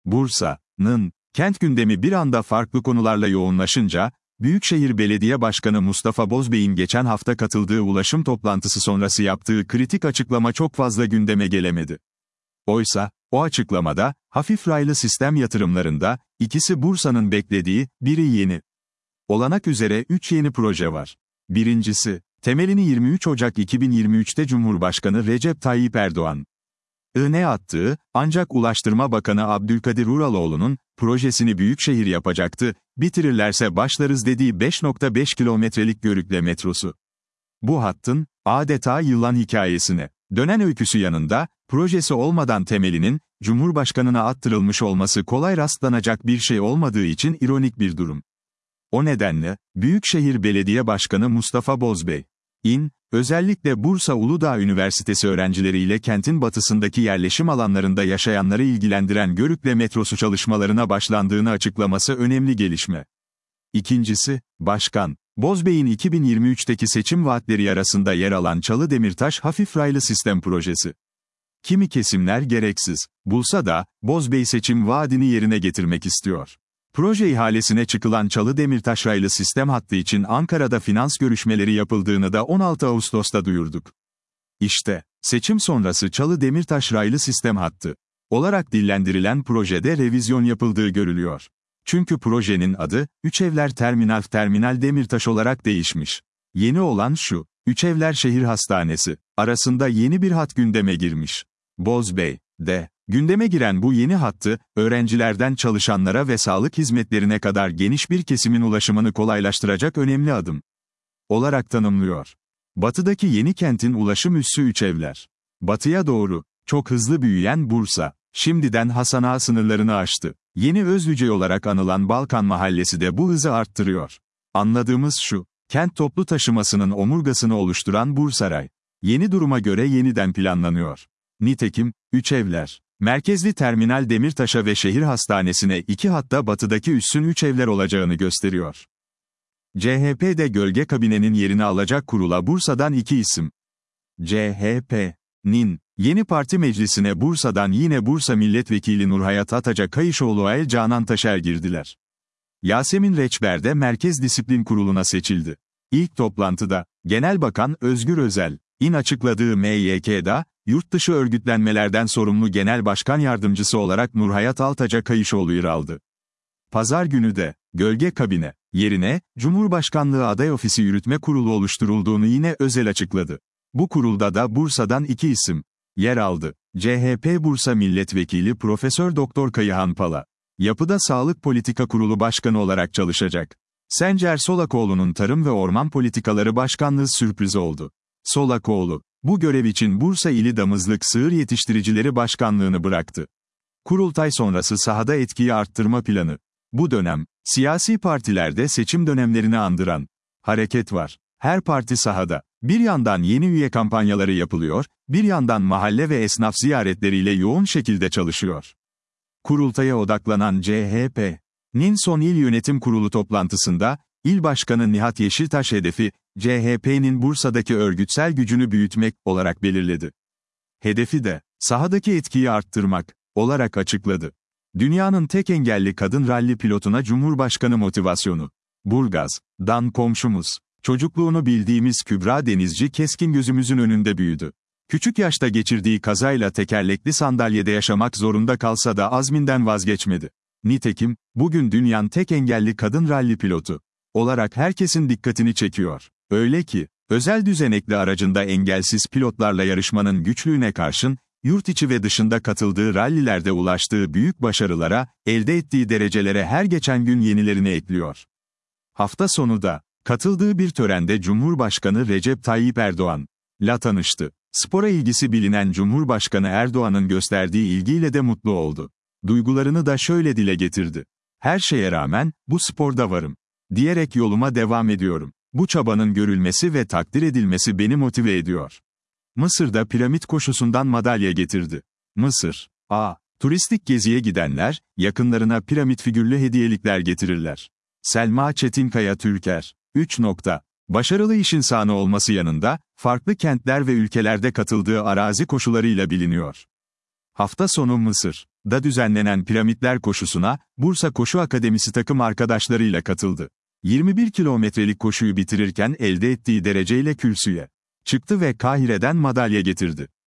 Bursa'nın kent gündemi bir anda farklı konularla yoğunlaşınca, Büyükşehir Belediye Başkanı Mustafa Bozbey'in geçen hafta katıldığı ulaşım toplantısı sonrası yaptığı kritik açıklama çok fazla gündeme gelemedi. Oysa, o açıklamada, hafif raylı sistem yatırımlarında, ikisi Bursa'nın beklediği, biri yeni olanak üzere 3 yeni proje var. Birincisi, temelini 23 Ocak 2023'te Cumhurbaşkanı Recep Tayyip Erdoğan'ın attığı, ancak Ulaştırma Bakanı Abdülkadir Uraloğlu'nun, projesini Büyükşehir yapacaktı, bitirirlerse başlarız dediği 5,5 kilometrelik Görükle metrosu. Bu hattın, adeta yılan hikayesine dönen öyküsü yanında, projesi olmadan temelinin, Cumhurbaşkanına attırılmış olması kolay rastlanacak bir şey olmadığı için ironik bir durum. O nedenle, Büyükşehir Belediye Başkanı Mustafa Bozbey'in, özellikle Bursa Uludağ Üniversitesi öğrencileriyle kentin batısındaki yerleşim alanlarında yaşayanları ilgilendiren Görükle metrosu çalışmalarına başlandığını açıklaması önemli gelişme. İkincisi, Başkan Bozbey'in 2023'teki seçim vaatleri arasında yer alan Çalı-Demirtaş hafif raylı sistem projesi. Kimi kesimler gereksiz bulsa da, Bozbey seçim vaadini yerine getirmek istiyor. Proje ihalesine çıkılan Çalı-Demirtaş raylı sistem hattı için Ankara'da finans görüşmeleri yapıldığını da 16 Ağustos'ta duyurduk. İşte, seçim sonrası Çalı-Demirtaş raylı sistem hattı olarak dillendirilen projede revizyon yapıldığı görülüyor. Çünkü projenin adı, Üçevler Terminal Demirtaş olarak değişmiş. Yeni olan şu, Üçevler Şehir Hastanesi arasında yeni bir hat gündeme girmiş. Bozbey de, gündeme giren bu yeni hattı, öğrencilerden çalışanlara ve sağlık hizmetlerine kadar geniş bir kesimin ulaşımını kolaylaştıracak önemli adım olarak tanımlıyor. Batıdaki yeni kentin ulaşım üssü Üçevler. Batıya doğru, çok hızlı büyüyen Bursa, şimdiden Hasan Ağa sınırlarını aştı. Yeni Özlüce olarak anılan Balkan Mahallesi de bu hızı arttırıyor. Anladığımız şu, kent toplu taşımasının omurgasını oluşturan Bursaray, yeni duruma göre yeniden planlanıyor. Nitekim, Üçevler, merkezli terminal Demirtaş'a ve şehir hastanesine 2 hatta batıdaki üssün Üçevler olacağını gösteriyor. CHP'de gölge kabinenin yerini alacak kurula Bursa'dan 2 isim. CHP'nin yeni parti meclisine Bursa'dan yine Bursa Milletvekili Nurhayat Ataca Kayışoğlu Canan Taşer girdiler. Yasemin Reçber de Merkez Disiplin Kurulu'na seçildi. İlk toplantıda, Genel Bakan Özgür Özel'in açıkladığı MYK'da, yurtdışı örgütlenmelerden sorumlu Genel Başkan Yardımcısı olarak Nurhayat Ataca Kayışoğlu yer aldı. Pazar günü de, gölge kabine yerine, Cumhurbaşkanlığı Aday Ofisi Yürütme Kurulu oluşturulduğunu yine Özel açıkladı. Bu kurulda da Bursa'dan 2 isim yer aldı. CHP Bursa Milletvekili Profesör Doktor Kayıhan Pala, Yapıda Sağlık Politika Kurulu Başkanı olarak çalışacak. Sencer Solakoğlu'nun Tarım ve Orman Politikaları Başkanlığı sürpriz oldu. Solakoğlu, bu görev için Bursa İli Damızlık Sığır Yetiştiricileri Başkanlığını bıraktı. Kurultay sonrası sahada etkiyi arttırma planı. Bu dönem, siyasi partilerde seçim dönemlerini andıran hareket var. Her parti sahada. Bir yandan yeni üye kampanyaları yapılıyor, bir yandan mahalle ve esnaf ziyaretleriyle yoğun şekilde çalışıyor. Kurultaya odaklanan CHP'nin son il yönetim kurulu toplantısında, İl Başkanı Nihat Yeşiltaş hedefi, CHP'nin Bursa'daki örgütsel gücünü büyütmek olarak belirledi. Hedefi de, sahadaki etkiyi arttırmak olarak açıkladı. Dünyanın tek engelli kadın ralli pilotuna Cumhurbaşkanı motivasyonu. Burgaz'dan komşumuz. Çocukluğunu bildiğimiz Kübra Denizci keskin gözümüzün önünde büyüdü. Küçük yaşta geçirdiği kazayla tekerlekli sandalyede yaşamak zorunda kalsa da azminden vazgeçmedi. Nitekim, bugün dünyanın tek engelli kadın ralli pilotu olarak herkesin dikkatini çekiyor. Öyle ki, özel düzenekli aracında engelsiz pilotlarla yarışmanın güçlüğüne karşın, yurt içi ve dışında katıldığı rallilerde ulaştığı büyük başarılara, elde ettiği derecelere her geçen gün yenilerini ekliyor. Hafta sonu da, katıldığı bir törende Cumhurbaşkanı Recep Tayyip Erdoğan'la tanıştı. Spora ilgisi bilinen Cumhurbaşkanı Erdoğan'ın gösterdiği ilgiyle de mutlu oldu. Duygularını da şöyle dile getirdi. Her şeye rağmen, bu sporda varım diyerek yoluma devam ediyorum. Bu çabanın görülmesi ve takdir edilmesi beni motive ediyor. Mısır'da piramit koşusundan madalya getirdi. Mısır. Turistik geziye gidenler, yakınlarına piramit figürlü hediyelikler getirirler. Selma Çetinkaya Türker. 3. Başarılı iş insanı olması yanında, farklı kentler ve ülkelerde katıldığı arazi koşularıyla biliniyor. Hafta sonu Mısır. da düzenlenen Piramitler Koşusu'na, Bursa Koşu Akademisi takım arkadaşlarıyla katıldı. 21 kilometrelik koşuyu bitirirken elde ettiği dereceyle kürsüye çıktı ve Kahire'den madalya getirdi.